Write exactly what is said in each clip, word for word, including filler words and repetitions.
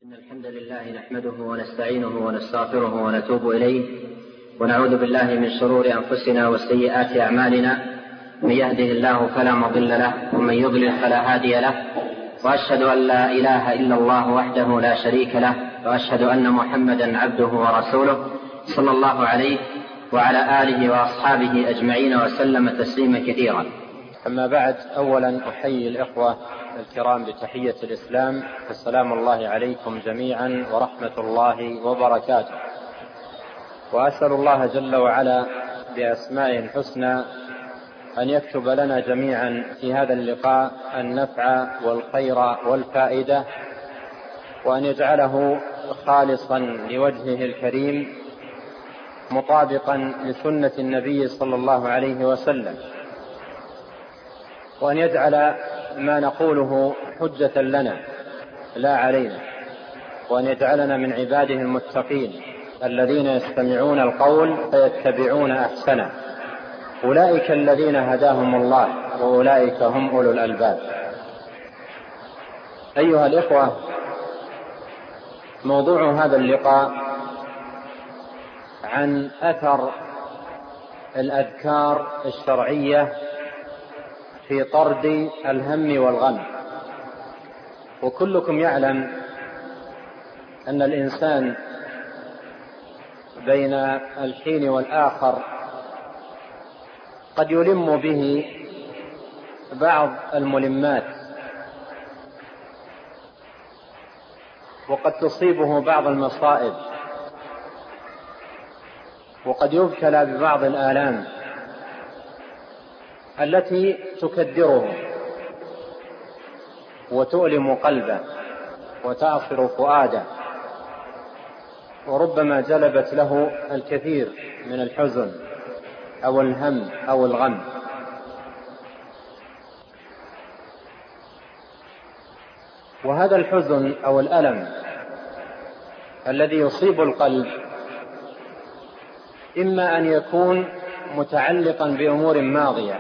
إن الحمد لله نحمده ونستعينه ونستغفره ونتوب إليه ونعوذ بالله من شرور أنفسنا وسيئات أعمالنا. من يهده الله فلا مضل له ومن يضلل فلا هادي له، وأشهد أن لا إله إلا الله وحده لا شريك له، وأشهد أن محمدا عبده ورسوله صلى الله عليه وعلى آله وأصحابه أجمعين وسلم تسليما كثيرا. أما بعد، أولا أحيي الإخوة الكرام بتحية الإسلام، السلام الله عليكم جميعا ورحمة الله وبركاته. وأسأل الله جل وعلا بأسمائه الحسنى أن يكتب لنا جميعا في هذا اللقاء النفع والخير والفائدة، وأن يجعله خالصا لوجهه الكريم مطابقا لسنة النبي صلى الله عليه وسلم، وأن يجعل ما نقوله حجة لنا لا علينا، وأن يجعلنا من عباده المتقين الذين يستمعون القول فيتبعون أحسنه، أولئك الذين هداهم الله وأولئك هم أولو الألباب. أيها الإخوة، موضوع هذا اللقاء عن أثر الأذكار الشرعية في طرد الهم والغم. وكلكم يعلم أن الإنسان بين الحين والآخر قد يلم به بعض الملمات، وقد تصيبه بعض المصائب، وقد يبتلى ببعض الآلام التي تكدره وتؤلم قلبه وتعصر فؤاده، وربما جلبت له الكثير من الحزن أو الهم أو الغم. وهذا الحزن أو الألم الذي يصيب القلب إما أن يكون متعلقا بأمور ماضية،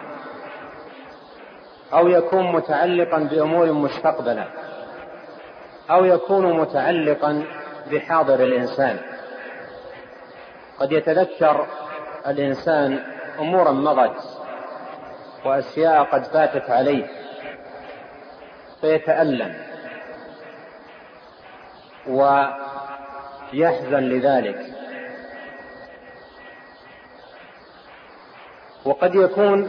أو يكون متعلقا بأمور مستقبلة، أو يكون متعلقا بحاضر الإنسان. قد يتذكر الإنسان أمورا مضت وأشياء قد فاتت عليه فيتألم ويحزن لذلك. وقد يكون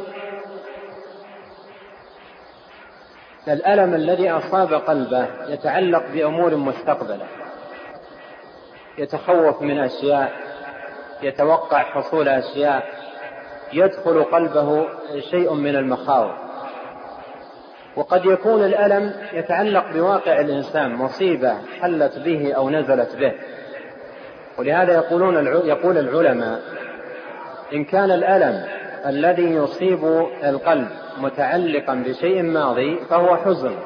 الألم الذي أصاب قلبه يتعلق بأمور مستقبلة، يتخوف من أشياء، يتوقع حصول أشياء، يدخل قلبه شيء من المخاوف. وقد يكون الألم يتعلق بواقع الإنسان، مصيبة حلت به أو نزلت به. ولهذا يقولون يقول العلماء: إن كان الألم الذي يصيب القلب متعلقا بشيء ماضي فهو حزن،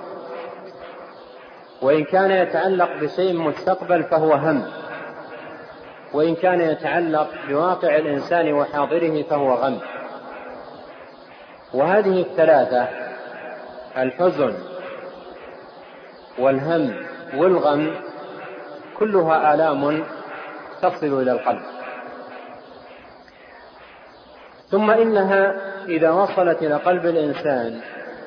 وإن كان يتعلق بشيء مستقبل فهو هم، وإن كان يتعلق بواقع الإنسان وحاضره فهو غم. وهذه الثلاثة، الحزن والهم والغم، كلها آلام تصل إلى القلب. ثم إنها إذا وصلت إلى قلب الإنسان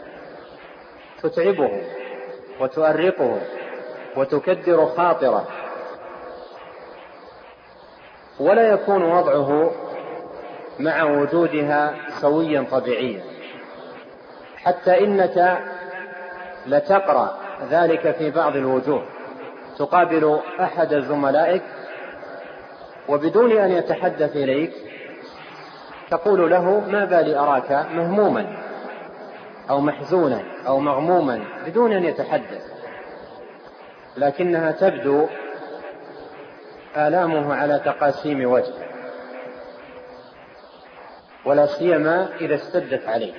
تتعبه وتؤرقه وتكدر خاطره، ولا يكون وضعه مع وجودها سويا طبيعيا، حتى إنك لتقرأ ذلك في بعض الوجوه. تقابل أحد زملائك وبدون أن يتحدث إليك تقول له: ما بالي أراك مهموما أو محزونا أو مغموما، بدون أن يتحدث، لكنها تبدو آلامه على تقاسيم وجهه، ولا سيما إذا اشتدت عليه.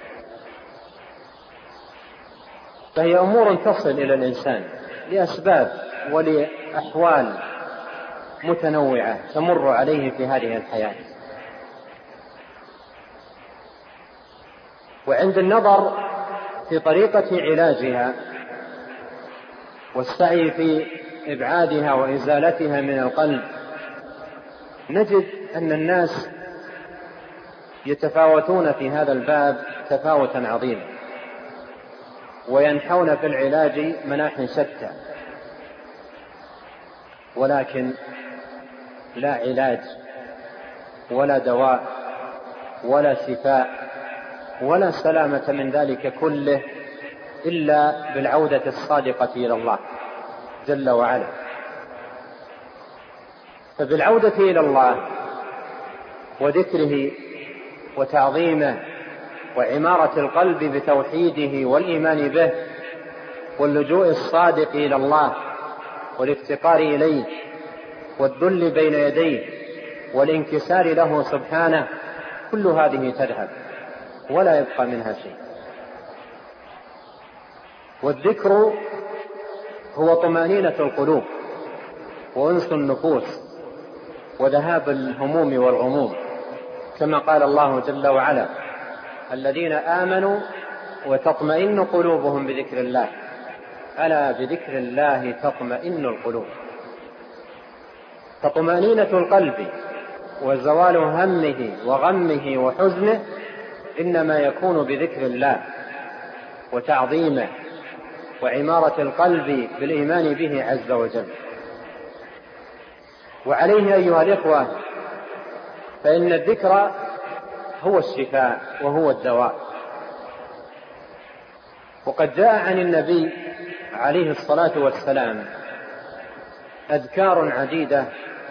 فهي أمور تصل إلى الإنسان لأسباب ولأحوال متنوعة تمر عليه في هذه الحياة. وعند النظر في طريقة علاجها والسعي في إبعادها وإزالتها من القلب، نجد أن الناس يتفاوتون في هذا الباب تفاوتا عظيما، وينحون في العلاج مناح شتى، ولكن لا علاج ولا دواء ولا شفاء ولا سلامة من ذلك كله إلا بالعودة الصادقة إلى الله جل وعلا. فبالعودة إلى الله وذكره وتعظيمه وعمارة القلب بتوحيده والإيمان به واللجوء الصادق إلى الله والافتقار إليه والذل بين يديه والانكسار له سبحانه، كل هذه تذهب ولا يبقى منها شيء. والذكر هو طمأنينة القلوب وأنس النفوس وذهاب الهموم والغموم، كما قال الله جل وعلا: الذين آمنوا وتطمئن قلوبهم بذكر الله، ألا بذكر الله تطمئن القلوب. فطمأنينة القلب وزوال همه وغمه وحزنه إنما يكون بذكر الله وتعظيمه وعمارة القلب بالإيمان به عز وجل. وعليه أيها الإخوة فإن الذكر هو الشفاء وهو الدواء. وقد جاء عن النبي عليه الصلاة والسلام أذكار عديدة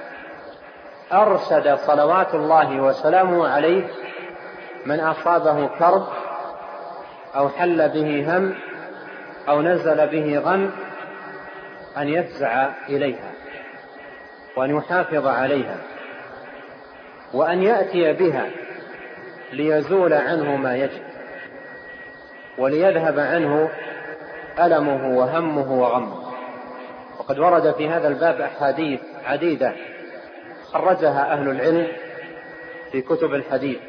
أرشد صلوات الله وسلامه عليه من أصابه كرب أو حل به هم أو نزل به غم أن يفزع إليها وأن يحافظ عليها وأن يأتي بها ليزول عنه ما يجب وليذهب عنه ألمه وهمه وغمه. وقد ورد في هذا الباب أحاديث عديدة خرجها أهل العلم في كتب الحديث،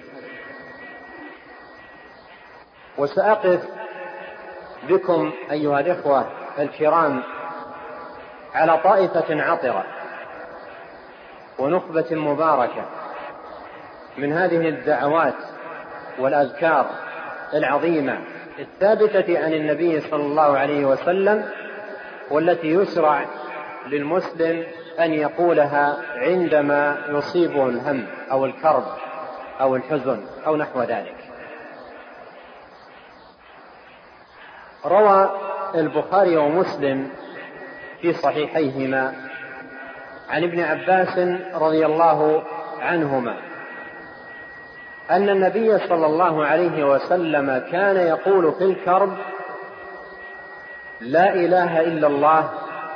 وسأقف بكم أيها الإخوة الكرام على طائفة عطرة ونخبة مباركة من هذه الدعوات والأذكار العظيمة الثابتة عن النبي صلى الله عليه وسلم، والتي يشرع للمسلم أن يقولها عندما يصيبه الهم أو الكرب أو الحزن أو نحو ذلك. روى البخاري ومسلم في صحيحيهما عن ابن عباس رضي الله عنهما أن النبي صلى الله عليه وسلم كان يقول في الكرب: لا إله إلا الله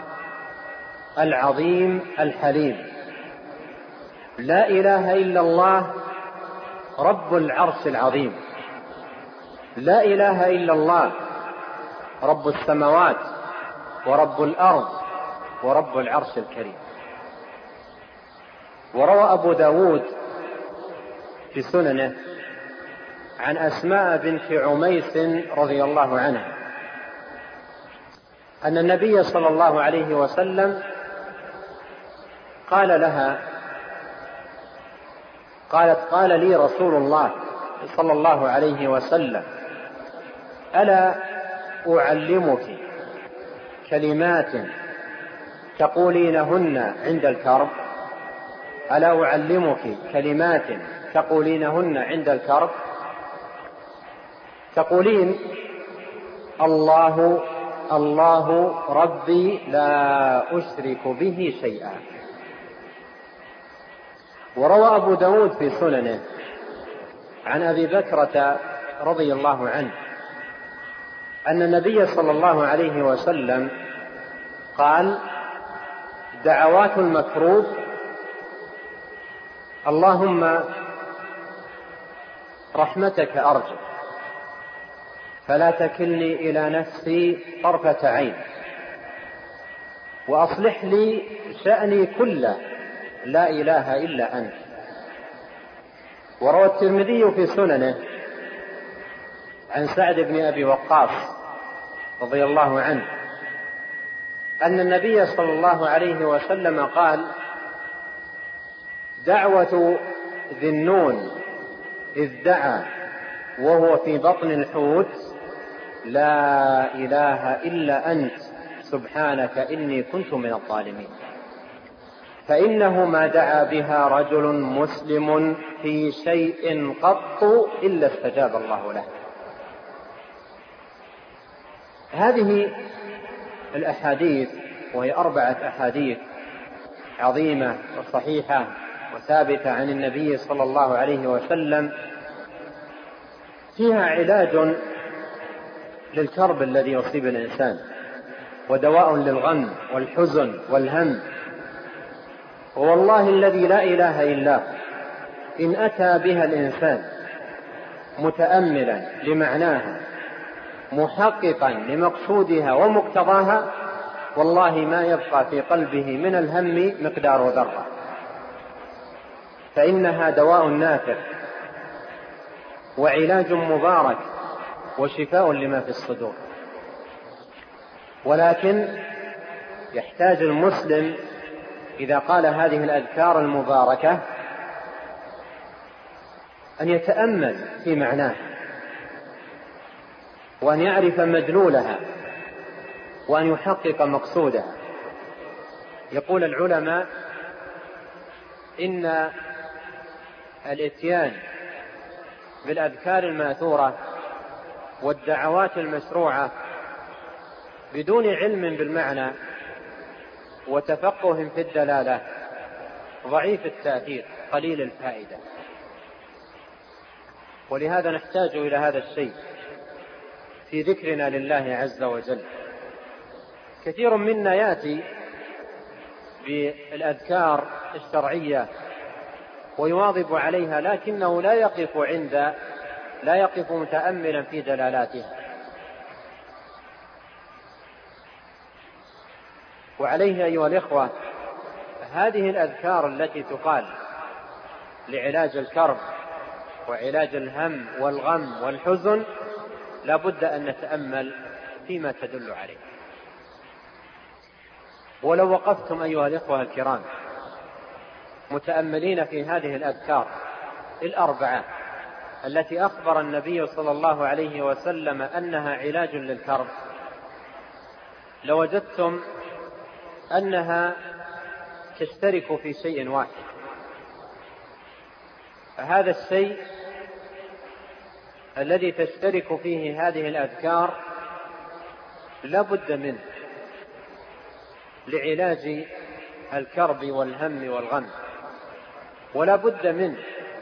العظيم الحليم، لا إله إلا الله رب العرش العظيم، لا إله إلا الله رب السماوات ورب الأرض ورب العرش الكريم. وروى أبو داود في سننه عن أسماء بنت عميس رضي الله عنها أن النبي صلى الله عليه وسلم قال لها قالت: قال لي رسول الله صلى الله عليه وسلم: ألا أعلمك كلمات تقولينهن عند الكرب؟ ألا أعلمك كلمات تقولينهن عند الكرب؟ تقولين: الله الله ربي لا أشرك به شيئا. وروى أبو داود في سننه عن أبي بكرة رضي الله عنه أن النبي صلى الله عليه وسلم قال: دعوات المكروب: اللهم رحمتك أرجو فلا تكلني إلى نفسي طرفة عين، وأصلح لي شأني كله، لا إله إلا أنت. وروى الترمذي في سننه عن سعد بن أبي وقاص رضي الله عنه أن النبي صلى الله عليه وسلم قال: دعوة ذي النون إذ دعا وهو في بطن الحوت: لا إله إلا أنت سبحانك إني كنت من الظالمين. فإنه ما دعا بها رجل مسلم في شيء قط إلا استجاب الله له. هذه الأحاديث، وهي أربعة أحاديث عظيمة وصحيحة وثابتة عن النبي صلى الله عليه وسلم، فيها علاج للكرب الذي يصيب الإنسان، ودواء للغم والحزن والهم. والله الذي لا إله إلا هو، إن أتى بها الإنسان متأملا لمعناها محققا لمقصودها ومقتضاها، والله ما يبقى في قلبه من الهم مقدار ذرة، فإنها دواء نافع وعلاج مبارك وشفاء لما في الصدور. ولكن يحتاج المسلم إذا قال هذه الأذكار المباركة أن يتأمل في معناها، وأن يعرف مدلولها، وأن يحقق مقصودها. يقول العلماء: إن الإتيان بالأذكار الماثورة والدعوات المشروعة بدون علم بالمعنى وتفقه في الدلالة ضعيف التأثير قليل الفائدة. ولهذا نحتاج إلى هذا الشيء في ذكرنا لله عز وجل. كثير منا يأتي بالأذكار الشرعية ويواظب عليها، لكنه لا يقف عند لا يقف متأملا في دلالاتها. وعليه أيها الإخوة، هذه الأذكار التي تقال لعلاج الكرب وعلاج الهم والغم والحزن لا بد أن نتأمل فيما تدل عليه. ولو وقفتم أيها الإخوة الكرام متأملين في هذه الأذكار الأربعة التي أخبر النبي صلى الله عليه وسلم أنها علاج للكرب، لوجدتم أنها تشترك في شيء واحد. هذا الشيء الذي تشترك فيه هذه الأذكار لا بد منه لعلاج الكرب والهم والغم، ولا بد منه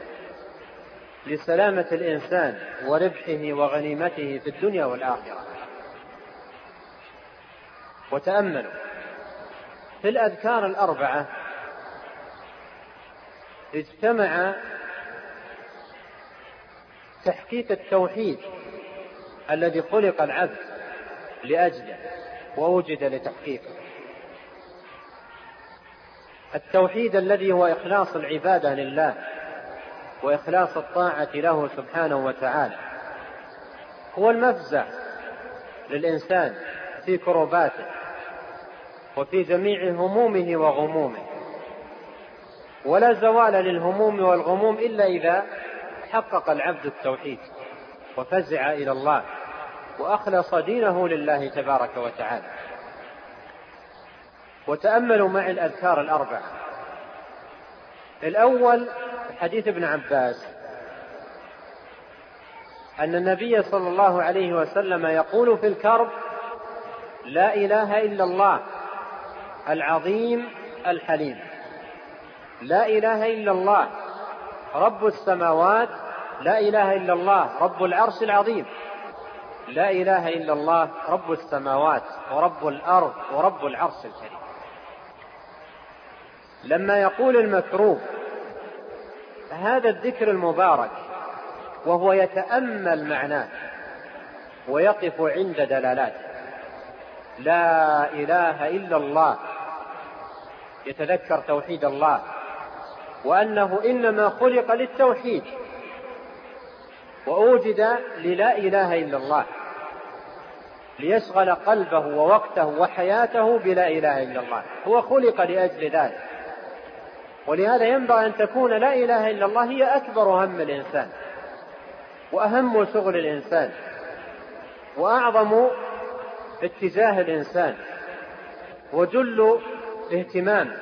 لسلامة الإنسان وربحه وغنيمته في الدنيا والآخرة. وتأملوا في الأذكار الأربعة اجتمع تحقيق التوحيد الذي خلق العبد لأجله ووجد لتحقيقه، التوحيد الذي هو إخلاص العبادة لله وإخلاص الطاعة له سبحانه وتعالى، هو المفزع للإنسان في كرباته وفي جميع همومه وغمومه. ولا زوال للهموم والغموم إلا إذا حقق العبد التوحيد وفزع إلى الله وأخلص دينه لله تبارك وتعالى. وتأملوا معي الأذكار الأربعة. الأول حديث ابن عباس أن النبي صلى الله عليه وسلم يقول في الكرب: لا إله إلا الله العظيم الحليم، لا إله إلا الله رب السماوات، لا إله إلا الله رب العرش العظيم، لا إله إلا الله رب السماوات ورب الأرض ورب العرش الكريم. لما يقول المكروب هذا الذكر المبارك وهو يتأمل معناه ويقف عند دلالاته، لا إله إلا الله، يتذكر توحيد الله وأنه إنما خلق للتوحيد وأوجد للا إله إلا الله، ليشغل قلبه ووقته وحياته بلا إله إلا الله، هو خلق لأجل ذلك. ولهذا ينبغي أن تكون لا إله إلا الله هي أكبر هم الإنسان وأهم شغل الإنسان وأعظم اتجاه الإنسان وجل اهتمام،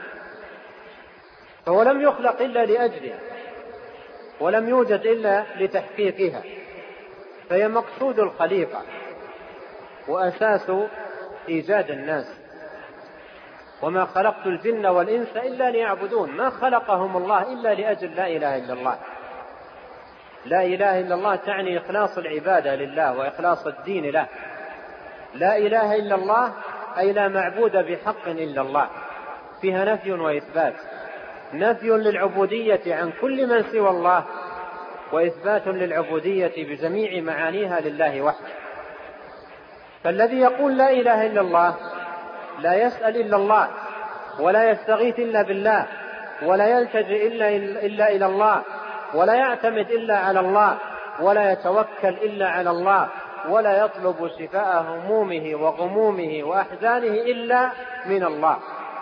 فهو لم يخلق إلا لأجلها ولم يوجد إلا لتحقيقها، فهي مقصود الخليقة وأساس إيجاد الناس. وما خلقت الجن والإنس إلا ليعبدون، ما خلقهم الله إلا لأجل لا إله إلا الله. لا إله إلا الله تعني إخلاص العبادة لله وإخلاص الدين له. لا إله إلا الله أي لا معبود بحق إلا الله، فيها نفي وإثبات، نفي للعبودية عن كل من سوى الله، وإثبات للعبودية بجميع معانيها لله وحده. فالذي يقول لا إله إلا الله لا يسأل إلا الله، ولا يستغيث إلا بالله، ولا يلتجئ إلا, إلا إلى الله، ولا يعتمد إلا على الله، ولا يتوكل إلا على الله، ولا يطلب شفاء همومه وغمومه وأحزانه إلا من الله،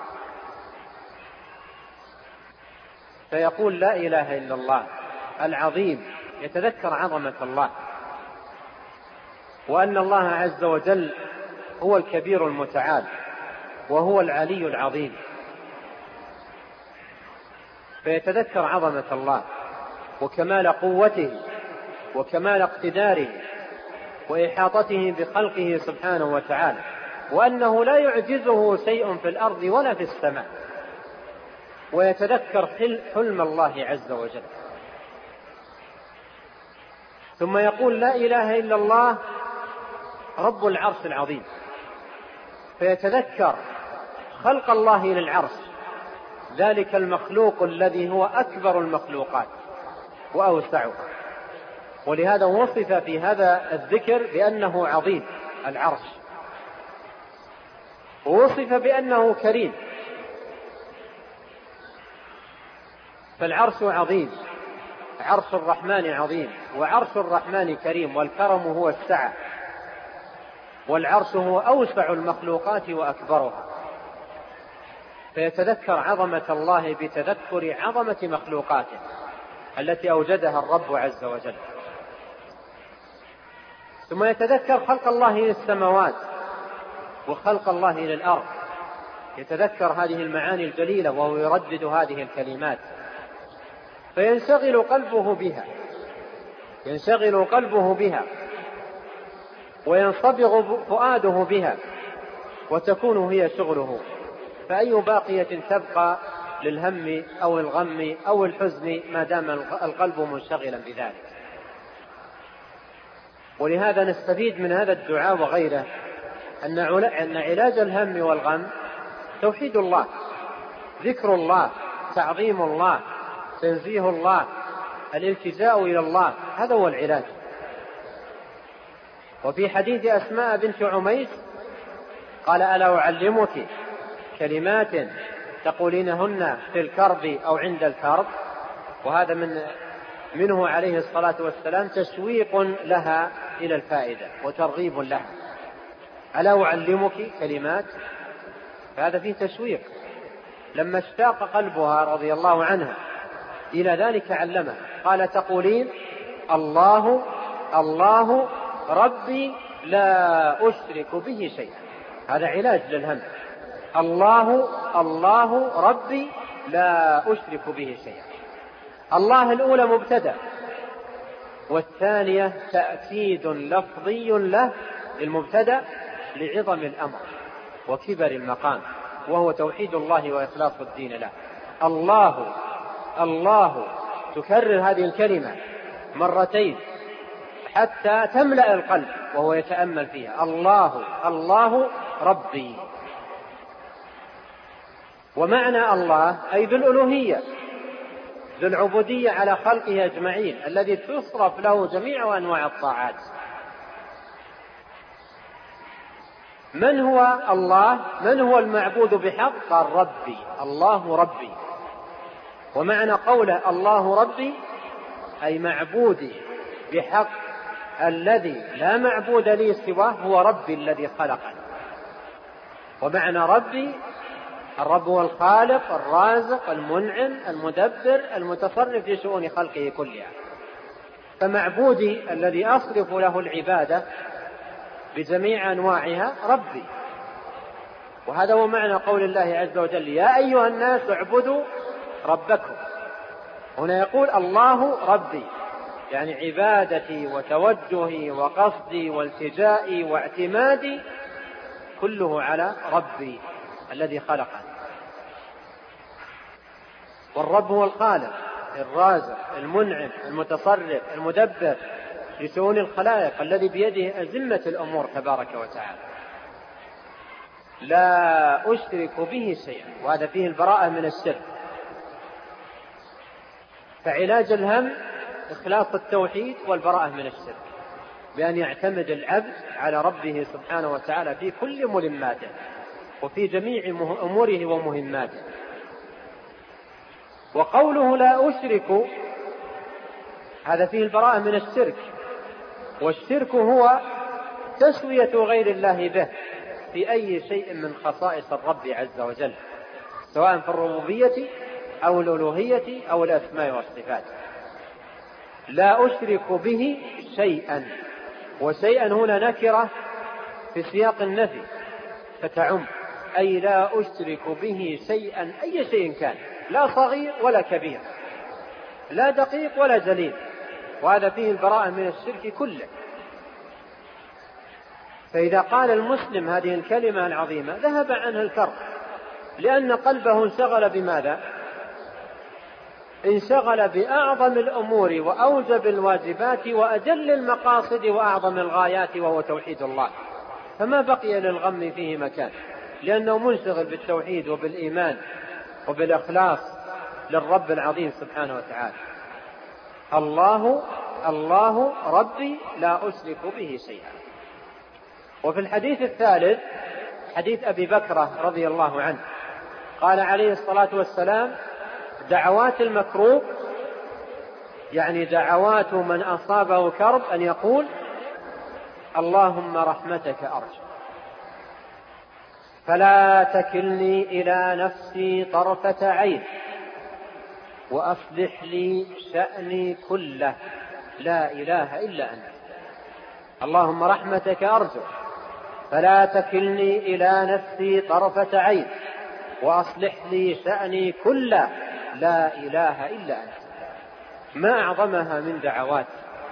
فيقول لا إله إلا الله العظيم، يتذكر عظمة الله وأن الله عز وجل هو الكبير المتعال وهو العلي العظيم، فيتذكر عظمة الله وكمال قوته وكمال اقتداره وإحاطته بخلقه سبحانه وتعالى، وأنه لا يعجزه شيء في الأرض ولا في السماء، ويتذكر حلم الله عز وجل. ثم يقول لا إله إلا الله رب العرش العظيم، فيتذكر خلق الله للعرش، ذلك المخلوق الذي هو أكبر المخلوقات وأوسعها، ولهذا وصف في هذا الذكر بأنه عظيم العرش، ووصف بأنه كريم، فالعرش عظيم، عرش الرحمن عظيم، وعرش الرحمن كريم، والكرم هو السعة، والعرش هو أوسع المخلوقات وأكبرها، فيتذكر عظمة الله بتذكر عظمة مخلوقاته التي أوجدها الرب عز وجل. ثم يتذكر خلق الله للسماوات وخلق الله للأرض، يتذكر هذه المعاني الجليلة وهو يردد هذه الكلمات، فينشغل قلبه بها، ينشغل قلبه بها وينصبغ فؤاده بها، وتكون هي شغله، فأي باقية تبقى للهم أو الغم أو الحزن ما دام القلب منشغلا بذلك. ولهذا نستفيد من هذا الدعاء وغيره أن علاج الهم والغم توحيد الله، ذكر الله، تعظيم الله، تنزيه الله، الالتجاء إلى الله، هذا هو العلاج. وفي حديث أسماء بنت عميس قال ألا أعلمك كلمات تقولينهن في الكرب أو عند الكرب، وهذا من منه عليه الصلاة والسلام تشويق لها إلى الفائدة وترغيب لها. ألا أعلمك كلمات، فهذا فيه تشويق. لما اشتاق قلبها رضي الله عنها إلى ذلك علمها، قال تقولين الله الله ربي لا أشرك به شيئا، هذا علاج للهم. الله الله ربي لا أشرك به شيئا. الله الأولى مبتدأ، والثانية تأكيد لفظي له للمبتدأ لعظم الأمر وكبر المقام، وهو توحيد الله وإخلاص الدين له. الله الله، تكرر هذه الكلمة مرتين حتى تملأ القلب وهو يتأمل فيها. الله الله ربي. ومعنى الله أي ذو الألوهية، ذو العبودية على خلقه أجمعين، الذي تصرف له جميع أنواع الطاعات. من هو الله؟ من هو المعبود بحق؟ قال ربي، الله ربي. ومعنى قوله الله ربي أي معبودي بحق الذي لا معبود لي سواه هو ربي الذي خلقني. ومعنى ربي، الرب هو الخالق الرازق المنعم المدبر المتصرف في شؤون خلقه كلها. فمعبودي الذي أصرف له العبادة بجميع أنواعها ربي. وهذا هو معنى قول الله عز وجل: يا أيها الناس اعبدوا ربكم. هنا يقول الله ربي، يعني عبادتي وتوجهي وقصدي والتجائي واعتمادي كله على ربي الذي خلقني. والرب هو الخالق الرازق المنعم المتصرف المدبر لشؤون الخلائق، الذي بيده أزمة الأمور تبارك وتعالى، لا أشرك به شيئا. وهذا فيه البراءة من الشرك. فعلاج الهم إخلاص التوحيد والبراءة من الشرك، بأن يعتمد العبد على ربه سبحانه وتعالى في كل ملماته وفي جميع أموره ومهماته. وقوله لا أشرك هذا فيه البراءة من الشرك. والشرك هو تسوية غير الله به في أي شيء من خصائص الرب عز وجل، سواء في الربوبية أو الألوهية أو الأسماء والصفات. لا أشرك به شيئا، وشيئا هنا نكرة في سياق النفي فتعم، أي لا أشرك به شيئا، أي شيء كان، لا صغير ولا كبير، لا دقيق ولا جليل. وهذا فيه البراءة من الشرك كله. فإذا قال المسلم هذه الكلمة العظيمة ذهب عنه الكرب، لأن قلبه انشغل بماذا؟ انشغل بأعظم الأمور وأوجب الواجبات وأجل المقاصد وأعظم الغايات، وهو توحيد الله. فما بقي للغم فيه مكان، لأنه منشغل بالتوحيد وبالإيمان وبالإخلاص للرب العظيم سبحانه وتعالى. الله الله ربي لا أشرك به شيئا. وفي الحديث الثالث حديث أبي بكرة رضي الله عنه قال عليه الصلاة والسلام: دعوات المكروب، يعني دعوات من أصابه كرب، أن يقول: اللهم رحمتك أرجو فلا تكلني إلى نفسي طرفة عين وأصلح لي شأني كله لا إله إلا أنت. اللهم رحمتك أرجو فلا تكلني إلى نفسي طرفة عين وأصلح لي شأني كله لا إله إلا أنت. ما أعظمها من دعوات.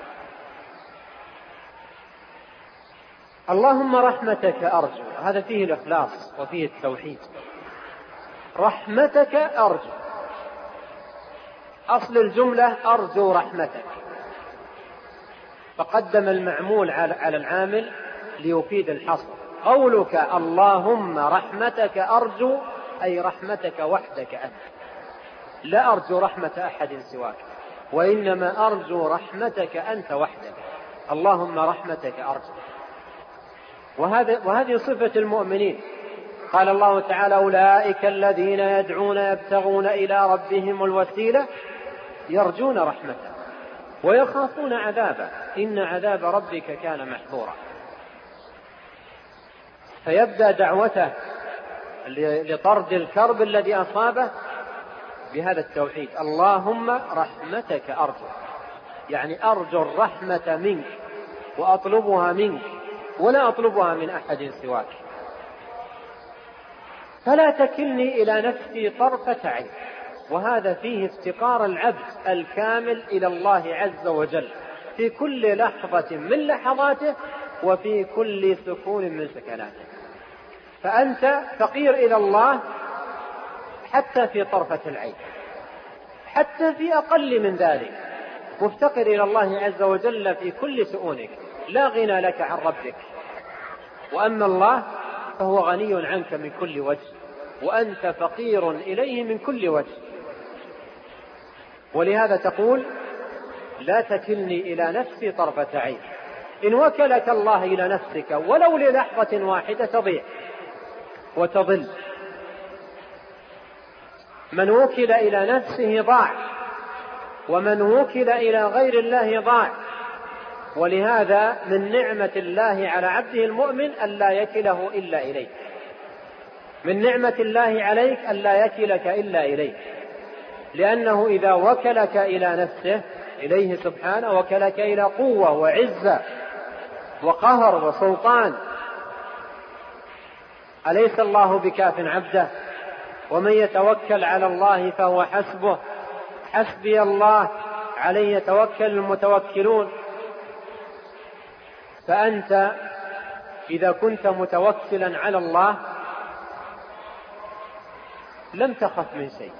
اللهم رحمتك أرجو، هذا فيه الإخلاص وفيه التوحيد. رحمتك أرجو، أصل الجملة أرجو رحمتك، فقدم المعمول على العامل ليفيد الحصر. قولك اللهم رحمتك أرجو أي رحمتك وحدك أنت، لا أرجو رحمة أحد سواك، وإنما أرجو رحمتك أنت وحدك. اللهم رحمتك أرجو. وهذا وهذه صفة المؤمنين. قال الله تعالى: أولئك الذين يدعون يبتغون إلى ربهم الوسيلة يرجون رحمته ويخافون عذابه إن عذاب ربك كان محظورا. فيبدأ دعوته لطرد الكرب الذي أصابه بهذا التوحيد: اللهم رحمتك أرجو، يعني أرجو الرحمة منك وأطلبها منك ولا أطلبها من أحد سواك. فلا تكلني إلى نفسي طرفة عين. وهذا فيه افتقار العبد الكامل إلى الله عز وجل في كل لحظة من لحظاته وفي كل سكون من سكناته. فأنت فقير إلى الله حتى في طرفة العين، حتى في أقل من ذلك مفتقر إلى الله عز وجل في كل سؤونك، لا غنى لك عن ربك. وأما الله فهو غني عنك من كل وجه، وأنت فقير إليه من كل وجه. ولهذا تقول: لا تكلني إلى نفسي طرفة عين. إن وكلك الله إلى نفسك ولو للحظة واحدة تضيع وتضل. من وكل إلى نفسه ضاع، ومن وكل إلى غير الله ضاع. ولهذا من نعمة الله على عبده المؤمن ألا يكله إلا إليه، من نعمة الله عليك ألا يكلك إلا إليه، لأنه إذا وكلك إلى نفسه إليه سبحانه وكلك إلى قوة وعزة وقهر وسلطان. أليس الله بكاف عبده؟ ومن يتوكل على الله فهو حسبه، حسبي الله عليه يتوكل المتوكلون. فأنت إذا كنت متوكلا على الله لم تخف من شيء،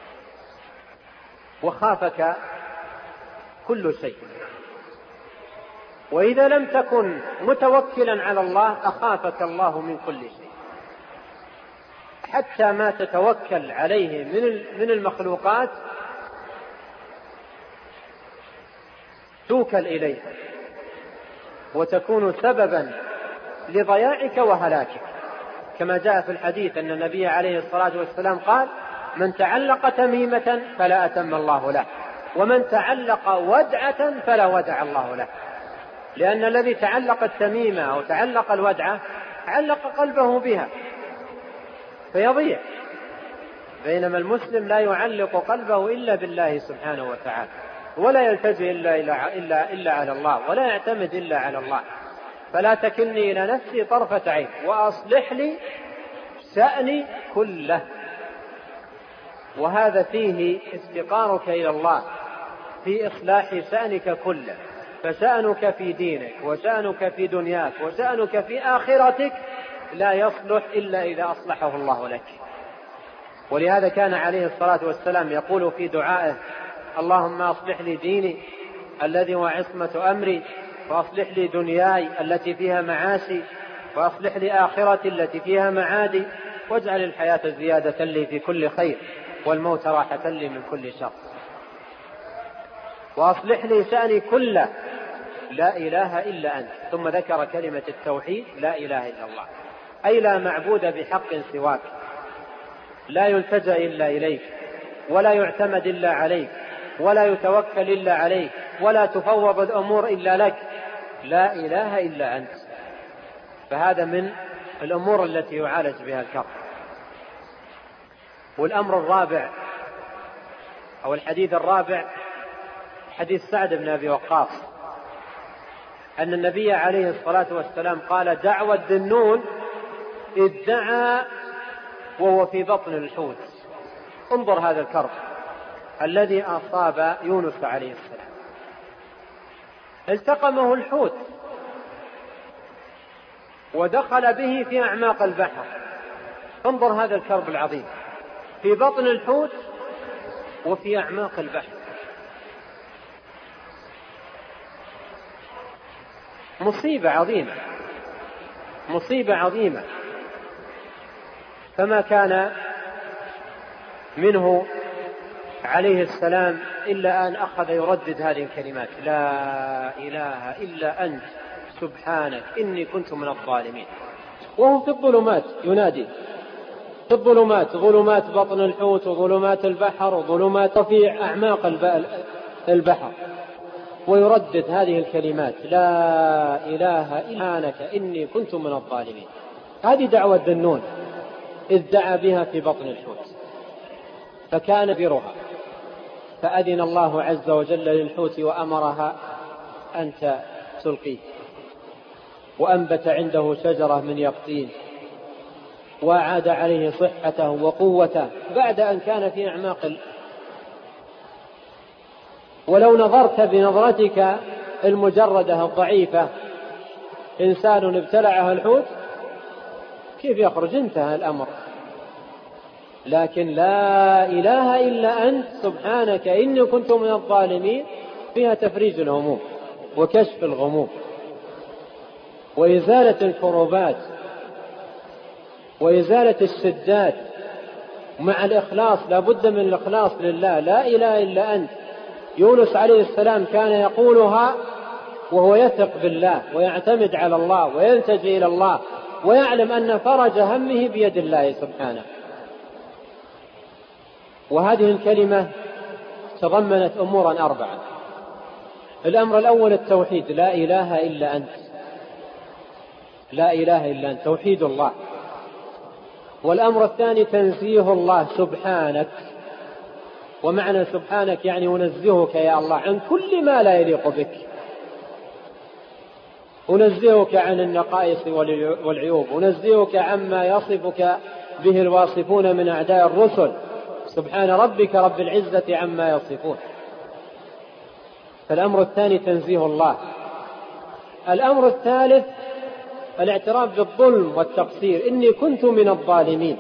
وخافك كل شيء. وإذا لم تكن متوكلا على الله أخافك الله من كل شيء، حتى ما تتوكل عليه من المخلوقات توكل إليه وتكون سببا لضياعك وهلاكك، كما جاء في الحديث أن النبي عليه الصلاة والسلام قال: من تعلق تميمة فلا أتم الله له، ومن تعلق ودعة فلا ودع الله له. لأن الذي تعلق التميمة أو تعلق الودعة علق قلبه بها فيضيع، بينما المسلم لا يعلق قلبه إلا بالله سبحانه وتعالى، ولا يلتجئ إلا, إلا, إلا, إلا على الله، ولا يعتمد إلا على الله. فلا تكلني إلى نفسي طرفة عين وأصلح لي شأني كله. وهذا فيه افتقارك إلى الله في إصلاح شأنك كله، فشأنك في دينك وشأنك في دنياك وشأنك في آخرتك لا يصلح إلا إذا أصلحه الله لك. ولهذا كان عليه الصلاة والسلام يقول في دعائه: اللهم أصلح لي ديني الذي هو عصمة أمري، وأصلح لي دنياي التي فيها معاشي، وأصلح لي آخرتي التي فيها معادي، واجعل الحياة زيادة لي في كل خير والموت راحة لي من كل شر، وأصلح لي شأني كله لا إله إلا أنت. ثم ذكر كلمة التوحيد: لا إله إلا الله، أي لا معبود بحق سواك، لا يلتجأ إلا إليك، ولا يعتمد إلا عليك، ولا يتوكل إلا عليك، ولا تفوض الأمور إلا لك، لا إله إلا أنت. فهذا من الأمور التي يعالج بها الكرب. والأمر الرابع أو الحديث الرابع حديث سعد بن أبي وقاص أن النبي عليه الصلاة والسلام قال: دعوى الذنون ادعى وهو في بطن الحوت. انظر هذا الكرب الذي أصاب يونس عليه السلام، التقمه الحوت ودخل به في أعماق البحر. انظر هذا الكرب العظيم، في بطن الحوت وفي أعماق البحر. مصيبة عظيمة، مصيبة عظيمة. فما كان منه عليه السلام إلا أن أخذ يردد هذه الكلمات: لا إله إلا أنت سبحانك إني كنت من الظالمين. وهو في الظلمات ينادي، في الظلمات، ظلمات بطن الحوت وظلمات البحر وظلمات رفيع أعماق البحر، ويردد هذه الكلمات: لا إله إلا أنت إني كنت من الظالمين. هذه دعوة ذنون إذ دعا بها في بطن الحوت، فكان برها، فأذن الله عز وجل للحوت وأمرها أن تلقيه، وأنبت عنده شجرة من يقطين، وأعاد عليه صحته وقوته بعد أن كان في أعماق. ولو نظرت بنظرتك المجردة الضعيفة إنسان ابتلعه الحوت كيف يخرج؟ انتهى الأمر. لكن لا إله إلا أنت سبحانك إني كنت من الظالمين فيها تفريج الهموم وكشف الغموم وإزالة الكروبات وإزالة الشدات مع الإخلاص. لا بد من الإخلاص لله، لا إله إلا أنت. يونس عليه السلام كان يقولها وهو يثق بالله ويعتمد على الله ويلتجئ إلى الله ويعلم أن فرج همه بيد الله سبحانه. وهذه الكلمة تضمنت أمورا أربعة. الأمر الأول التوحيد، لا إله إلا أنت، لا إله إلا أنت، توحيد الله. والأمر الثاني تنزيه الله سبحانك، ومعنى سبحانك يعني أنزهك يا الله عن كل ما لا يليق بك، أنزهك عن النقائص والعيوب، أنزهك عما يصفك به الواصفون من أعداء الرسل، سبحان ربك رب العزة عما يصفون. فالأمر الثاني تنزيه الله. الأمر الثالث الاعتراف بالظلم والتقصير، إني كنت من الظالمين.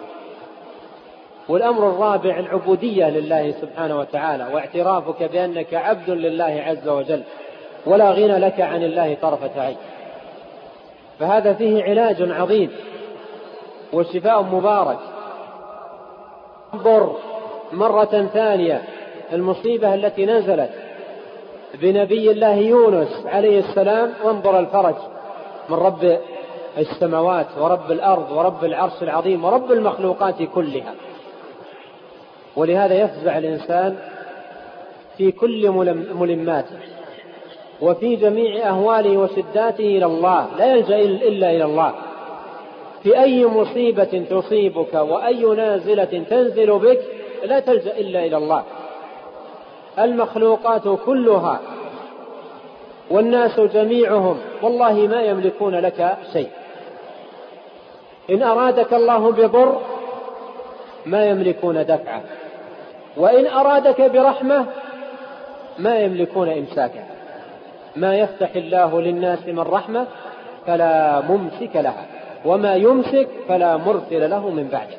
والأمر الرابع العبودية لله سبحانه وتعالى، واعترافك بأنك عبد لله عز وجل ولا غنى لك عن الله طرفة عين. فهذا فيه علاج عظيم وشفاء مبارك. انظر مرة ثانية المصيبة التي نزلت بنبي الله يونس عليه السلام، وانظر الفرج من رب السماوات ورب الأرض ورب العرش العظيم ورب المخلوقات كلها. ولهذا يفزع الإنسان في كل ملماته وفي جميع أهواله وشداته إلى الله، لا يلجأ إلا إلى الله. في أي مصيبة تصيبك وأي نازلة تنزل بك لا تلجأ إلا إلى الله. المخلوقات كلها والناس جميعهم والله ما يملكون لك شيء. إن أرادك الله بضر ما يملكون دفعه، وإن أرادك برحمة ما يملكون إمساكه. ما يفتح الله للناس من رحمة فلا ممسك لها، وما يمسك فلا مرسل له من بعده.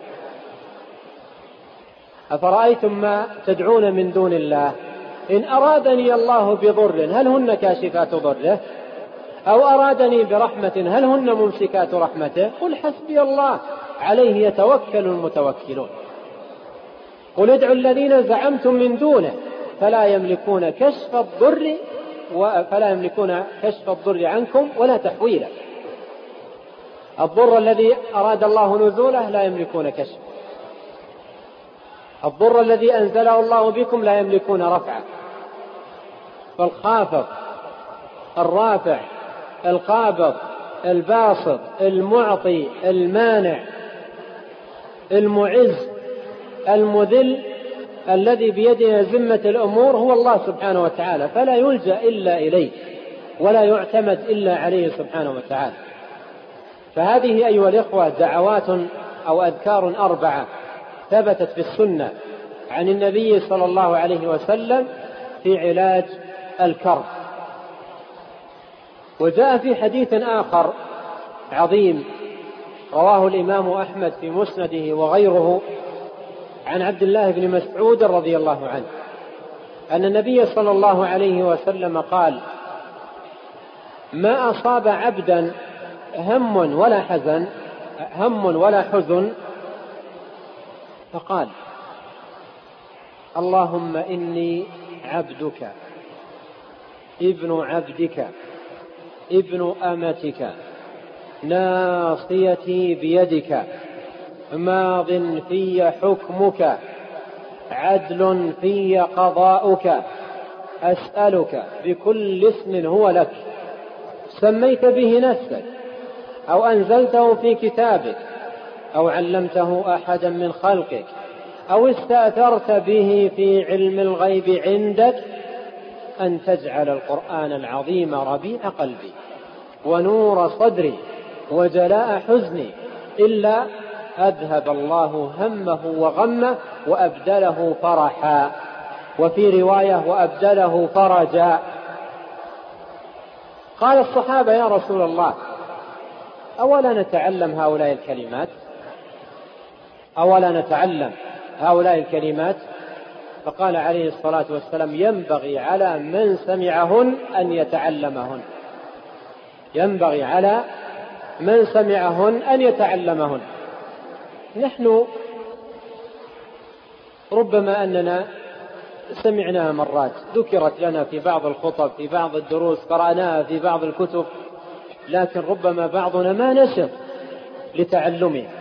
أفرأيتم ما تدعون من دون الله إن أرادني الله بضر هل هن كاشفات ضره، أو أرادني برحمة هل هن ممسكات رحمته؟ قل حسبي الله عليه يتوكل المتوكلون. قل ادعوا الذين زعمتم من دونه فلا يملكون كشف الضر فلا يملكون كشف الضر عنكم ولا تحويله. الضر الذي أراد الله نزوله لا يملكون كشف، الضر الذي أنزله الله بكم لا يملكون رفعه. فالخافض الرافع القابض الباسط المعطي المانع المعز المذل الذي بيده ذمة الأمور هو الله سبحانه وتعالى، فلا يلجأ إلا إليه ولا يعتمد إلا عليه سبحانه وتعالى. فهذه أيها الإخوة دعوات أو أذكار أربعة ثبتت في السنة عن النبي صلى الله عليه وسلم في علاج الكرب. وجاء في حديث آخر عظيم رواه الإمام أحمد في مسنده وغيره عن عبد الله بن مسعود رضي الله عنه أن النبي صلى الله عليه وسلم قال: ما أصاب عبدا هم ولا حزن هم ولا حزن فقال: اللهم إني عبدك ابن عبدك ابن أمتك ناصيتي بيدك ماض في حكمك عدل في قضاؤك أسألك بكل اسم هو لك سميت به نفسك أو أنزلته في كتابك أو علمته أحدا من خلقك أو استأثرت به في علم الغيب عندك أن تجعل القرآن العظيم ربيع قلبي ونور صدري وجلاء حزني إلا أذهب الله همه وغمه وأبدله فرحا، وفي رواية وأبدله فرجا. قال الصحابة: يا رسول الله أولا نتعلم هؤلاء الكلمات أولا نتعلم هؤلاء الكلمات فقال عليه الصلاة والسلام: ينبغي على من سمعهن أن يتعلمهن ينبغي على من سمعهن أن يتعلمهن. نحن ربما أننا سمعناها مرات، ذكرت لنا في بعض الخطب في بعض الدروس، قرأناها في بعض الكتب، لكن ربما بعضنا ما نشط لتعلمها،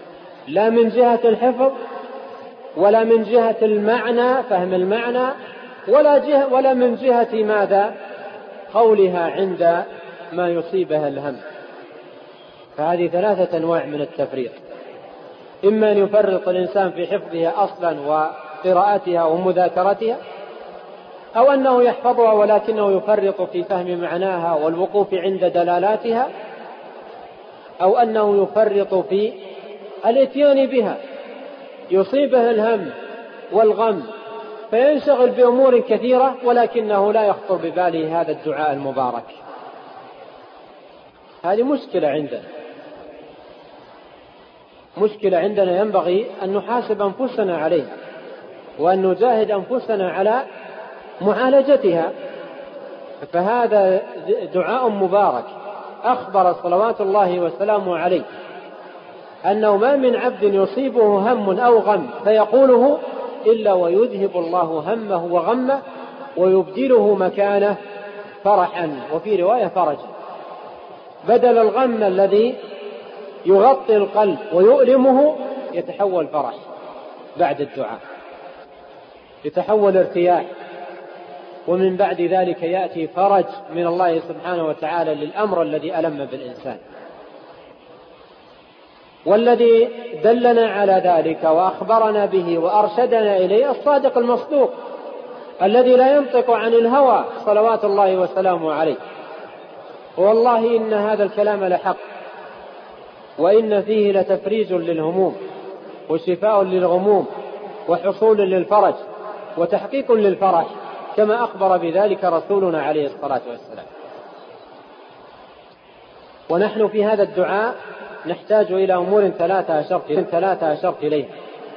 لا من جهة الحفظ ولا من جهة المعنى فهم المعنى ولا, جهة ولا من جهة ماذا قولها عند ما يصيبها الهم. فهذه ثلاثة أنواع من التفريط: إما أن يفرط الإنسان في حفظها أصلا وقراءتها ومذاكرتها، أو أنه يحفظها ولكنه يفرط في فهم معناها والوقوف عند دلالاتها، أو أنه يفرط في الاتيان بها، يصيبه الهم والغم فينشغل بأمور كثيرة ولكنه لا يخطر بباله هذا الدعاء المبارك. هذه مشكلة عندنا، مشكلة عندنا ينبغي أن نحاسب أنفسنا عليها وأن نجاهد أنفسنا على معالجتها. فهذا دعاء مبارك أخبر صلوات الله وسلامه عليه أنه ما من عبد يصيبه هم أو غم فيقوله إلا ويذهب الله همه وغمه ويبدله مكانه فرحا، وفي رواية فرجا. بدل الغم الذي يغطي القلب ويؤلمه يتحول فرح بعد الدعاء، يتحول ارتياح، ومن بعد ذلك يأتي فرج من الله سبحانه وتعالى للأمر الذي ألم بالإنسان. والذي دلنا على ذلك وأخبرنا به وأرشدنا إليه الصادق المصدوق الذي لا ينطق عن الهوى صلوات الله وسلامه عليه. والله إن هذا الكلام لحق، وإن فيه لتفريج للهموم وشفاء للغموم وحصول للفرج وتحقيق للفرح، كما أخبر بذلك رسولنا عليه الصلاة والسلام. ونحن في هذا الدعاء نحتاج إلى أمور ثلاثة أشرت ثلاثة أشرت إليها.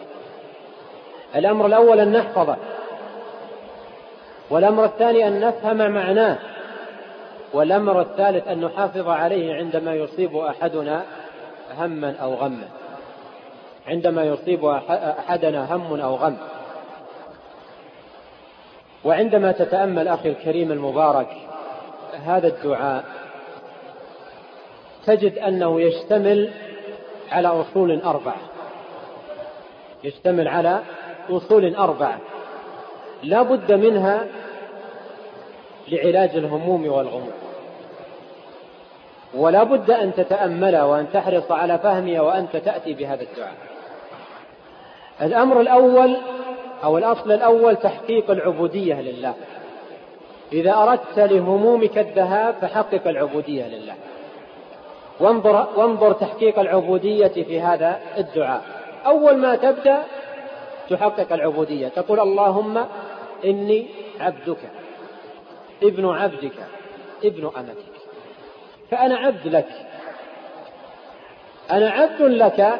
الأمر الأول أن نحفظه، والأمر الثاني أن نفهم معناه، والأمر الثالث أن نحافظ عليه عندما يصيب أحدنا هما أو غما، عندما يصيب أحدنا هم أو غم. وعندما تتأمل أخي الكريم المبارك هذا الدعاء تجد أنه يشتمل على أصول أربعة، يشتمل على أصول أربعة لا بد منها لعلاج الهموم والغموم، ولا بد أن تتأملها وأن تحرص على فهمها وأنت تأتي بهذا الدعاء. الأمر الأول أو الأصل الأول تحقيق العبودية لله. إذا أردت لهمومك الذهاب فحقق العبودية لله، وانظر, وانظر تحقيق العبودية في هذا الدعاء. أول ما تبدأ تحقق العبودية، تقول اللهم إني عبدك ابن عبدك ابن أمتك، فأنا عبد لك، أنا عبد لك.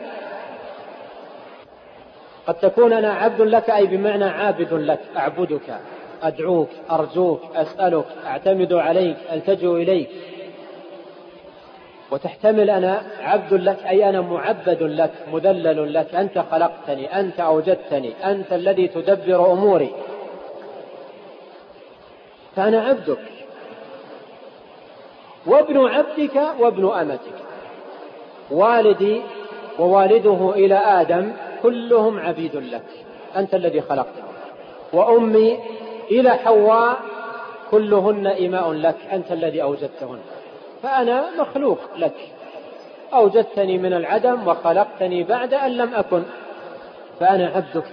قد تكون أنا عبد لك أي بمعنى عابد لك، أعبدك، أدعوك، أرجوك، أسألك، أعتمد عليك، ألتجئ إليك. وتحتمل أنا عبد لك أي أنا معبد لك، مذلل لك، أنت خلقتني، أنت أوجدتني، أنت الذي تدبر أموري، فأنا عبدك وابن عبدك وابن أمتك. والدي ووالده إلى آدم كلهم عبيد لك، أنت الذي خلقتني، وأمي إلى حواء كلهن إماء لك، أنت الذي أوجدتهن، فأنا مخلوق لك، أوجدتني من العدم وخلقتني بعد أن لم أكن، فأنا عبدك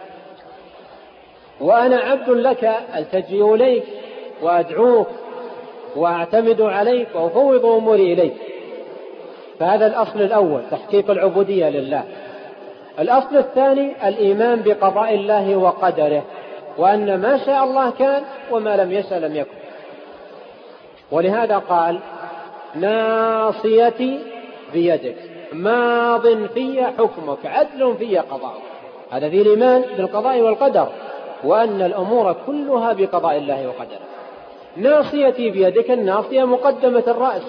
وأنا عبد لك، ألتجئ إليك وأدعوك وأعتمد عليك وأفوض أموري إليك. فهذا الأصل الأول تحقيق العبودية لله. الأصل الثاني الإيمان بقضاء الله وقدره، وأن ما شاء الله كان وما لم يشأ لم يكن. ولهذا قال ناصيتي بيدك ماض في حكمك عدل في قضاءك. هذا في الإيمان بالقضاء والقدر، وأن الأمور كلها بقضاء الله وقدره. ناصيتي بيدك، الناصية مقدمة الرأس،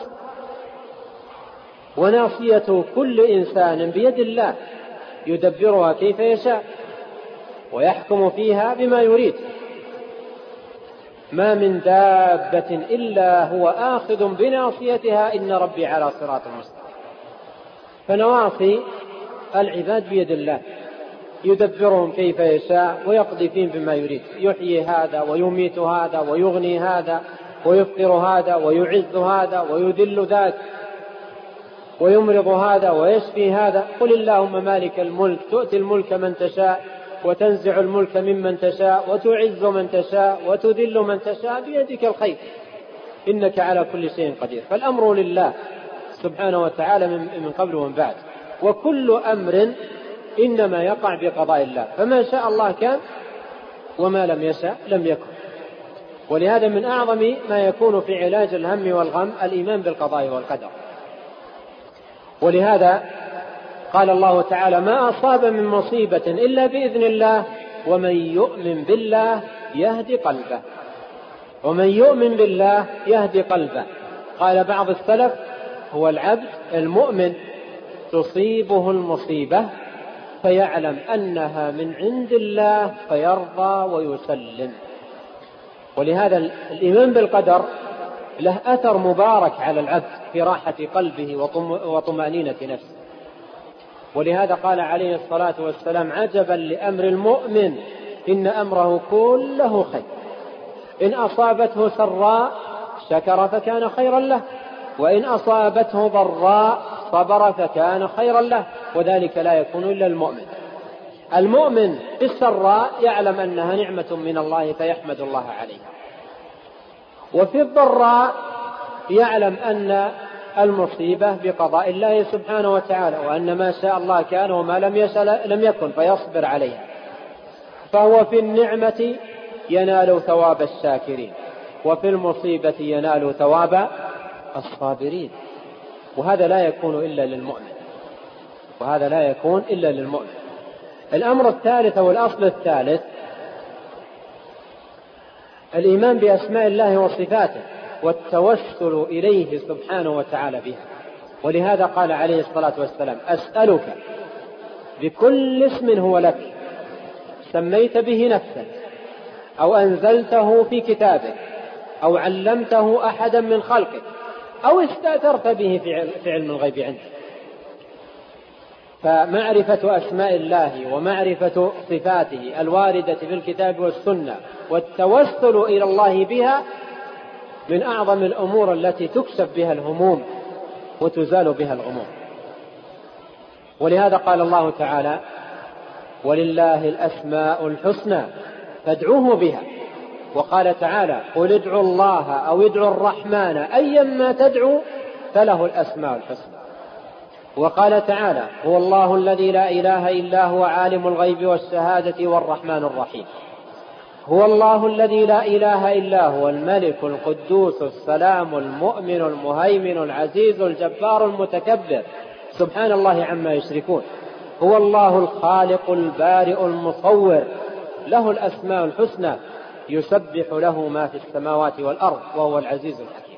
وناصية كل إنسان بيد الله يدبرها كيف يشاء ويحكم فيها بما يريد. ما من دابة إلا هو آخذ بناصيتها إن ربي على صراط مستقيم. فنواصي العباد بيد الله، يدبرهم كيف يشاء ويقضي فيهم بما يريد، يحيي هذا ويميت هذا ويغني هذا ويفقر هذا ويعز هذا ويذل ذاك ويمرض هذا ويشفي هذا. قل اللهم مالك الملك تؤتي الملك من تشاء وتنزع الملك ممن تشاء وتعز من تشاء وتذل من تشاء بيدك الخير إنك على كل شيء قدير. فالأمر لله سبحانه وتعالى من قبل ومن بعد، وكل أمر إنما يقع بقضاء الله، فما شاء الله كان وما لم يشاء لم يكن. ولهذا من أعظم ما يكون في علاج الهم والغم الإيمان بالقضاء والقدر. ولهذا قال الله تعالى ما أصاب من مصيبة إلا بإذن الله ومن يؤمن بالله يهدي قلبه. ومن يؤمن بالله يهدي قلبه. قال بعض السلف هو العبد المؤمن تصيبه المصيبة فيعلم أنها من عند الله فيرضى ويسلم. ولهذا الإيمان بالقدر له أثر مبارك على العبد في راحة قلبه وطمأنينة نفسه. ولهذا قال عليه الصلاة والسلام عجبا لأمر المؤمن إن أمره كله خير، إن أصابته سراء شكر فكان خيرا له، وإن أصابته ضراء صبر فكان خيرا له، وذلك لا يكون إلا المؤمن. المؤمن في السراء يعلم أنها نعمة من الله فيحمد الله عليها، وفي الضراء يعلم أن المصيبة بقضاء الله سبحانه وتعالى، وأن ما شاء الله كان وما لم يشاء لم يكن فيصبر عليها. فهو في النعمة ينال ثواب الشاكرين، وفي المصيبة ينال ثواب الصابرين. وهذا لا يكون إلا للمؤمن، وهذا لا يكون إلا للمؤمن. الأمر الثالث والأصل الثالث الإيمان بأسماء الله وصفاته والتوسل إليه سبحانه وتعالى بها. ولهذا قال عليه الصلاة والسلام أسألك بكل اسم هو لك سميت به نفسك أو أنزلته في كتابك أو علمته أحدا من خلقك أو استأثرت به في علم الغيب عندك. فمعرفة أسماء الله ومعرفة صفاته الواردة في الكتاب والسنة والتوسل إلى الله بها من أعظم الأمور التي تكسب بها الهموم وتزال بها الغموم. ولهذا قال الله تعالى ولله الأسماء الحسنى فادعوه بها. وقال تعالى قل ادعوا الله أو ادعوا الرحمن أيما تدعوا فله الأسماء الحسنى. وقال تعالى هو الله الذي لا إله إلا هو عالم الغيب والشهادة والرحمن الرحيم. هو الله الذي لا إله إلا هو الملك القدوس السلام المؤمن المهيمن العزيز الجبار المتكبر سبحان الله عما يشركون. هو الله الخالق البارئ المصور له الأسماء الحسنى يسبح له ما في السماوات والأرض وهو العزيز الحكيم.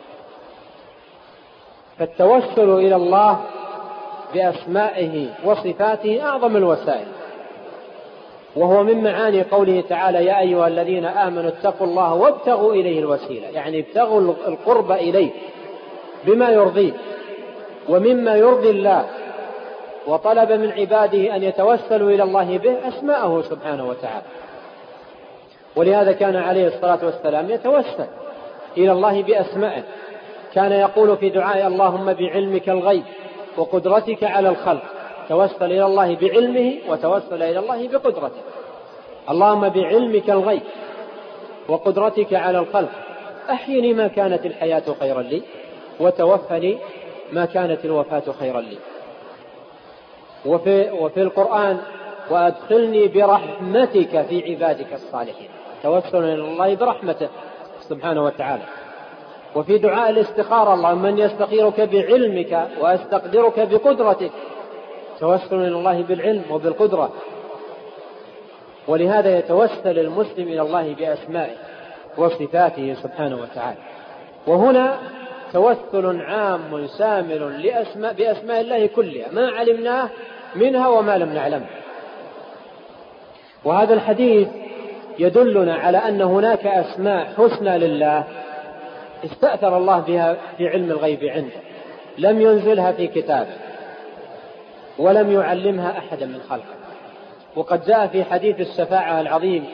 فالتوسل إلى الله بأسمائه وصفاته أعظم الوسائل، وهو من معاني قوله تعالى يا أيها الذين آمنوا اتقوا الله وابتغوا إليه الوسيلة، يعني ابتغوا القرب إليه بما يرضيه ومما يرضي الله، وطلب من عباده أن يتوسلوا إلى الله به أسماءه سبحانه وتعالى. ولهذا كان عليه الصلاة والسلام يتوسل إلى الله بأسمائه. كان يقول في دعاء اللهم بعلمك الغيب وقدرتك على الخلق، توسل إلى الله بعلمه وتوسل إلى الله بقدرته. اللهم بعلمك الغيب وقدرتك على الخلق أحيني ما كانت الحياة خيرا لي وتوفني ما كانت الوفاة خيرا لي. وفي, وفي القرآن وأدخلني برحمتك في عبادك الصالحين، توسل إلى الله برحمته سبحانه وتعالى. وفي دعاء الاستخارة اللهم من يستخيرك بعلمك وأستقدرك بقدرتك، توسل إلى الله بالعلم وبالقدرة. ولهذا يتوسل المسلم إلى الله بأسمائه وصفاته سبحانه وتعالى. وهنا توسل عام شامل لأسماء بأسماء الله كلها ما علمناه منها وما لم نعلمه. وهذا الحديث يدلنا على أن هناك أسماء حسنى لله استأثر الله بها في علم الغيب عنده، لم ينزلها في كتابه ولم يعلمها أحدا من خلقه، وقد جاء في حديث الشفاعة العظيم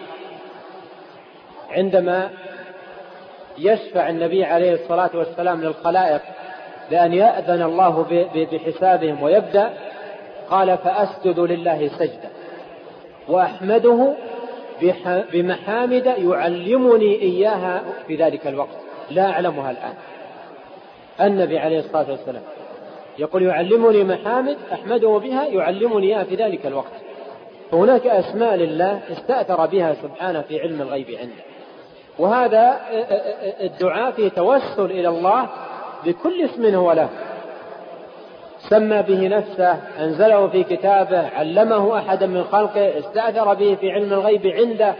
عندما يشفع النبي عليه الصلاة والسلام للخلائق بأن يأذن الله بحسابهم ويبدأ، قال: فأسجد لله سجدة وأحمده بمحامد يعلمني إياها في ذلك الوقت لا أعلمها الآن. النبي عليه الصلاة والسلام يقول: يعلمني محامد أحمده بها يعلمني إياها في ذلك الوقت. فهناك أسماء لله استأثر بها سبحانه في علم الغيب عنده، وهذا الدعاء فيه توسل إلى الله بكل اسم هو له، سمى به نفسه، أنزله في كتابه، علمه أحدا من خلقه، استأثر به في علم الغيب عنده.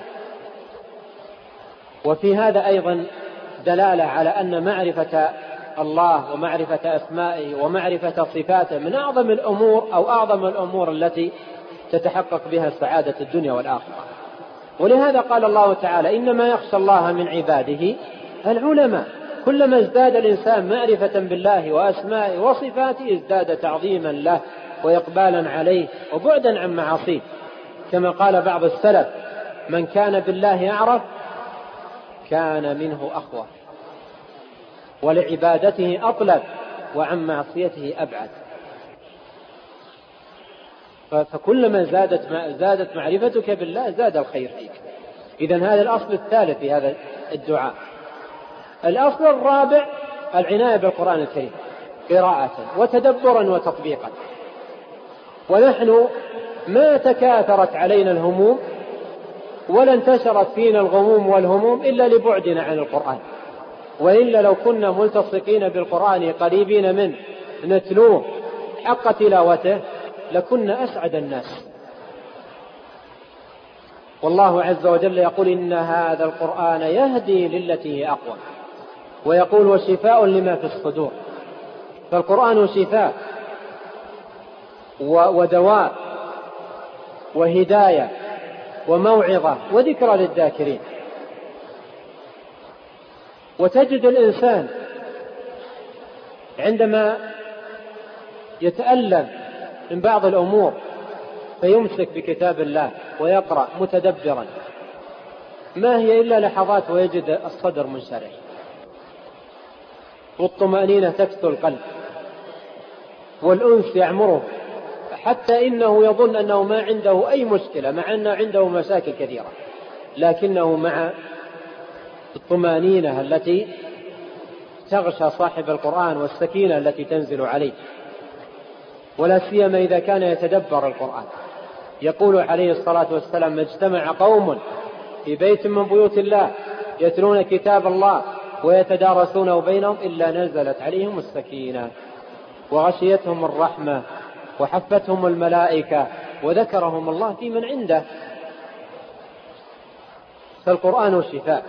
وفي هذا أيضا دلالة على أن معرفة الله ومعرفة أسمائه ومعرفة صفاته من أعظم الأمور أو أعظم الأمور التي تتحقق بها سعادة الدنيا والآخرة. ولهذا قال الله تعالى: إنما يخشى الله من عباده العلماء. كلما ازداد الإنسان معرفة بالله وأسمائه وصفاته ازداد تعظيما له وإقبالا عليه وبعدا عن معاصيه، كما قال بعض السلف: من كان بالله يعرف كان منه أخوف، ولعبادته أطلب، وعن معصيته أبعد. فكلما زادت زادت معرفتك بالله زاد الخير فيك. إذن هذا الأصل الثالث في هذا الدعاء. الأصل الرابع العناية بالقرآن الكريم قراءة وتدبرا وتطبيقا. ونحن ما تكاثرت علينا الهموم ولا انتشرت فينا الغموم والهموم إلا لبعدنا عن القرآن، وإلا لو كنا ملتصقين بالقرآن قريبين منه نتلوه حق تلاوته لكنا أسعد الناس. والله عز وجل يقول: إن هذا القرآن يهدي للتي هي أقوم، ويقول: وشفاء لما في الصدور. فالقرآن شفاء ودواء وهداية وموعظة وذكرى للذاكرين. وتجد الإنسان عندما يتألم من بعض الأمور فيمسك بكتاب الله ويقرأ متدبرا، ما هي إلا لحظات ويجد الصدر منشرح والطمأنينة تكسو القلب والأنس يعمره، حتى إنه يظن أنه ما عنده أي مشكلة مع أنه عنده مشاكل كثيرة، لكنه مع الطمأنينة التي تغشى صاحب القرآن والسكينة التي تنزل عليه، ولا سيما إذا كان يتدبر القرآن. يقول عليه الصلاة والسلام: ما اجتمع قوم في بيت من بيوت الله يتلون كتاب الله ويتدارسونه بينهم إلا نزلت عليهم السكينة وغشيتهم الرحمة وحفتهم الملائكة وذكرهم الله في من عنده. فالقرآن شفاء،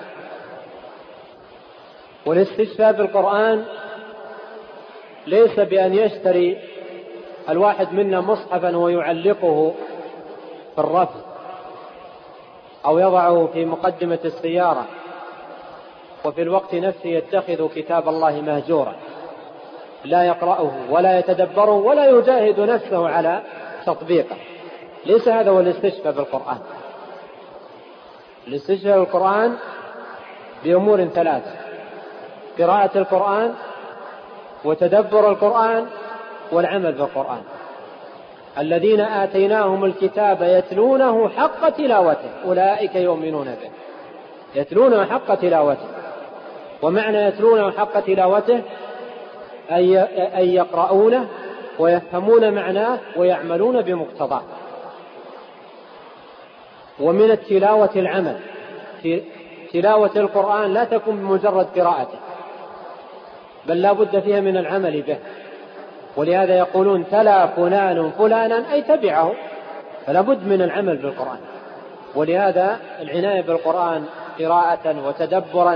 والاستشفاء بالقرآن ليس بأن يشتري الواحد منا مصحفا ويعلقه في الرف أو يضعه في مقدمة السيارة وفي الوقت نفسه يتخذ كتاب الله مهجورا لا يقرأه ولا يتدبره ولا يجاهد نفسه على تطبيقه. ليس هذا هو الاستشفاء بالقرآن. الاستشفاء بالقرآن بأمور ثلاث: قراءة القرآن وتدبر القرآن والعمل بالقرآن. الذين آتيناهم الكتاب يتلونه حق تلاوته أولئك يؤمنون به. يتلونه حق تلاوته، ومعنى يتلونه حق تلاوته أن يقرؤونه ويفهمون معناه ويعملون بمقتضاه. ومن التلاوة العمل. تلاوة القرآن لا تكون بمجرد قراءته، بل لا بد فيها من العمل به. ولهذا يقولون: تلا فلان فلانا أي تبعه، فلا بد من العمل بالقرآن. ولهذا العناية بالقرآن قراءة وتدبرا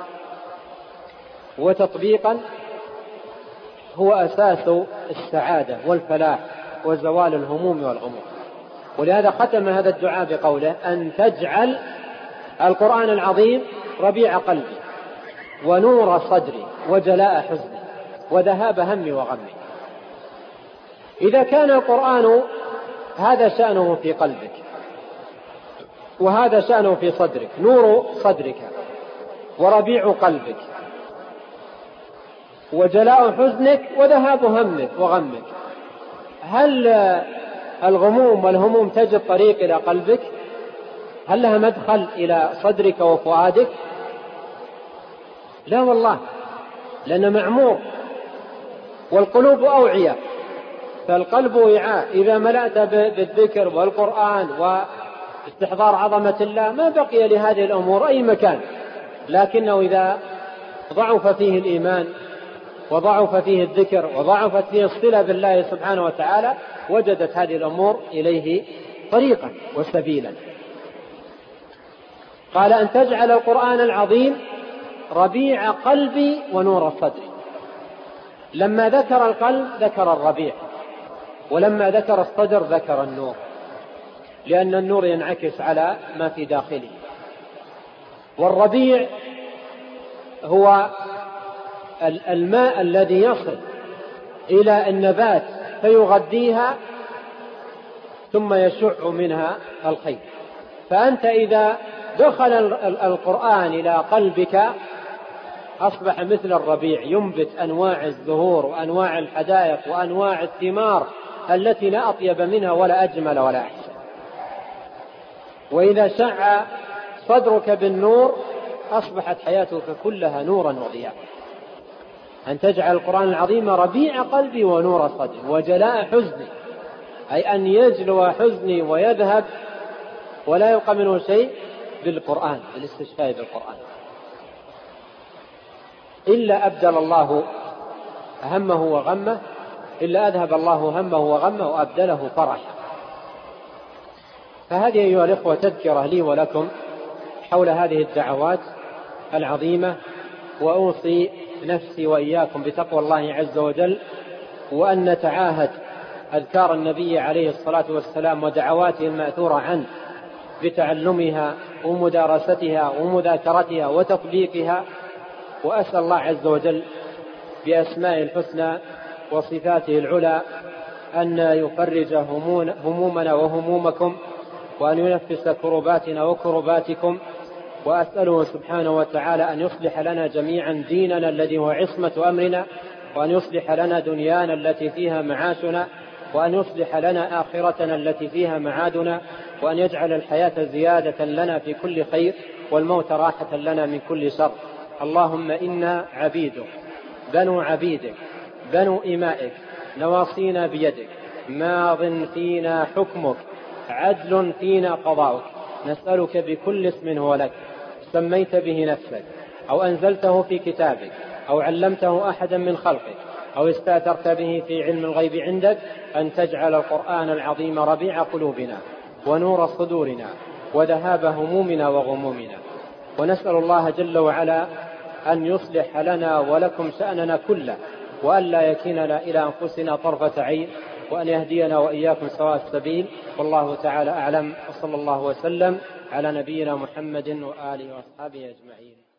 وتطبيقا هو أساس السعادة والفلاح وزوال الهموم والغموم. ولهذا ختم هذا الدعاء بقوله: أن تجعل القرآن العظيم ربيع قلبي ونور صدري وجلاء حزني وذهاب همي وغمي. إذا كان القرآن هذا شأنه في قلبك، وهذا شأنه في صدرك، نور صدرك وربيع قلبك وجلاء حزنك وذهاب همك وغمك. هل الغموم والهموم تجد طريق إلى قلبك؟ هل لها مدخل إلى صدرك وفؤادك؟ لا والله، لأن معمور، والقلوب أوعية، فالقلب وعاء. إذا ملأت بالذكر والقرآن واستحضار عظمة الله ما بقي لهذه الأمور أي مكان. لكنه إذا ضعف فيه الإيمان وضعف فيه الذكر وضعفت فيه الصلة بالله سبحانه وتعالى وجدت هذه الأمور إليه طريقا وسبيلا. قال أن تجعل القرآن العظيم ربيع قلبي ونور صدري. لما ذكر القلب ذكر الربيع، ولما ذكر الصدر ذكر النور، لأن النور ينعكس على ما في داخله. والربيع هو الماء الذي يصل إلى النبات فيغذيها ثم يشع منها الخير. فأنت إذا دخل القرآن إلى قلبك أصبح مثل الربيع، ينبت أنواع الزهور وأنواع الحدائق وأنواع الثمار التي لا أطيب منها ولا أجمل ولا أحسن. وإذا شع صدرك بالنور أصبحت حياتك كلها نورا وضياء. أن تجعل القرآن العظيم ربيع قلبي ونور صدري وجلاء حزني، أي أن يجلو حزني ويذهب ولا يبقى منه شيء بالقرآن، بالاستشفاء بالقرآن. إلا أبدل الله همه وغمه، إلا أذهب الله همه وغمه وأبدله فرحا. فهذه أيها الإخوة تذكرة لي ولكم حول هذه الدعوات العظيمة، وأوصي نفسي وإياكم بتقوى الله عز وجل، وأن نتعاهد أذكار النبي عليه الصلاة والسلام ودعواته المأثورة عنه بتعلمها ومدارستها ومذاكرتها وتطبيقها. وأسأل الله عز وجل بأسمائه الحسنى وصفاته العلى أن يفرج همومنا وهمومكم، وأن ينفس كرباتنا وكرباتكم. وأسأله سبحانه وتعالى أن يصلح لنا جميعا ديننا الذي هو عصمة أمرنا، وأن يصلح لنا دنيانا التي فيها معاشنا، وأن يصلح لنا آخرتنا التي فيها معادنا، وأن يجعل الحياة زيادة لنا في كل خير والموت راحة لنا من كل شر. اللهم إنا عبيدك بنو عبيدك بنو إمائك، نواصينا بيدك، ماض فينا حكمك، عدل فينا قضاؤك. نسألك بكل اسم هو لك سميت به نفسك أو أنزلته في كتابك أو علمته أحدا من خلقك أو استأثرت به في علم الغيب عندك، أن تجعل القرآن العظيم ربيع قلوبنا ونور صدورنا وذهاب همومنا وغمومنا. ونسأل الله جل وعلا أن يصلح لنا ولكم شأننا كله، وأن لا يكلنا إلى أنفسنا طرفة عين، وأن يهدينا وإياكم سواء السبيل. والله تعالى أعلم، وصلى الله وسلم على نبينا محمد وآله وأصحابه أجمعين.